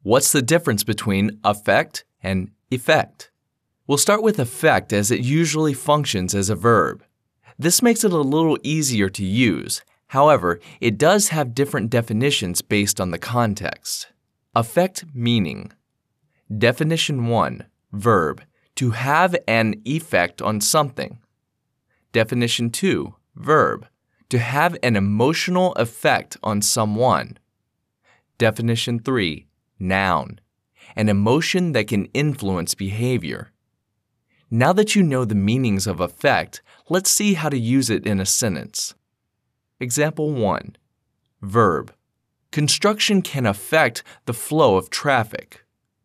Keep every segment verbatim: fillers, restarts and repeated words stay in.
What's the difference between affect and effect? We'll start with affect as it usually functions as a verb. This makes it a little easier to use. However, it does have different definitions based on the context. Affect meaning. Definition one, verb, to have an effect on something. Definition two, verb, to have an emotional effect on someone. Definition three, noun, an emotion that can influence behavior. Now that you know the meanings of affect, let's see how to use it in a sentence. Example one, verb, construction can affect the flow of traffic.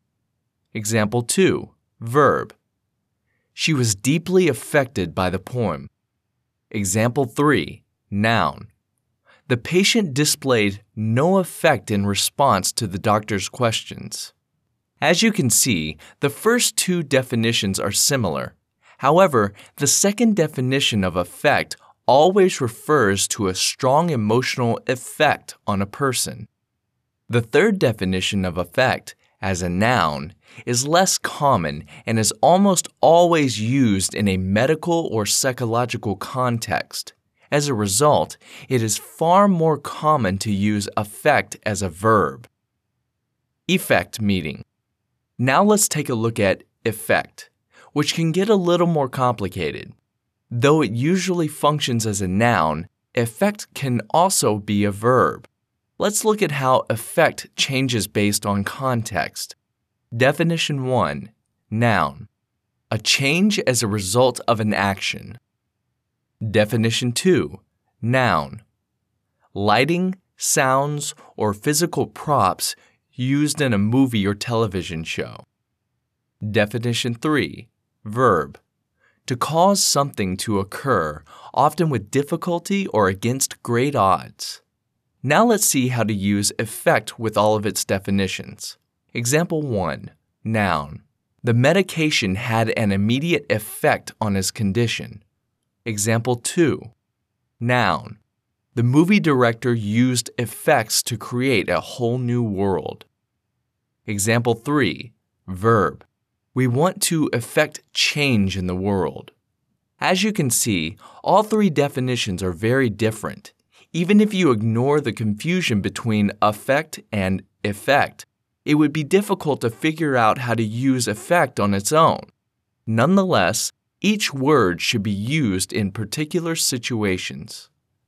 Example two, verb, she was deeply affected by the poem. Example three, noun, the patient displayed no affect in response to the doctor's questions. As you can see, the first two definitions are similar. However, the second definition of affect always refers to a strong emotional effect on a person. The third definition of affect, as a noun, is less common and is almost always used in a medical or psychological context. As a result, it is far more common to use affect as a verb. Effect meaning. Now let's take a look at effect, which can get a little more complicated. Though it usually functions as a noun, effect can also be a verb. Let's look at how effect changes based on context. Definition one, noun, a change as a result of an action. Definition two, noun, lighting, sounds, or physical props used in a movie or television show. Definition three, verb, to cause something to occur, often with difficulty or against great odds. Now let's see how to use effect with all of its definitions. Example one, noun, the medication had an immediate effect on his condition. Example two, noun, the movie director used effects to create a whole new world. Example three, verb, we want to effect change in the world. As you can see, all three definitions are very different. Even if you ignore the confusion between affect and effect, it would be difficult to figure out how to use effect on its own. Nonetheless, each word should be used in particular situations.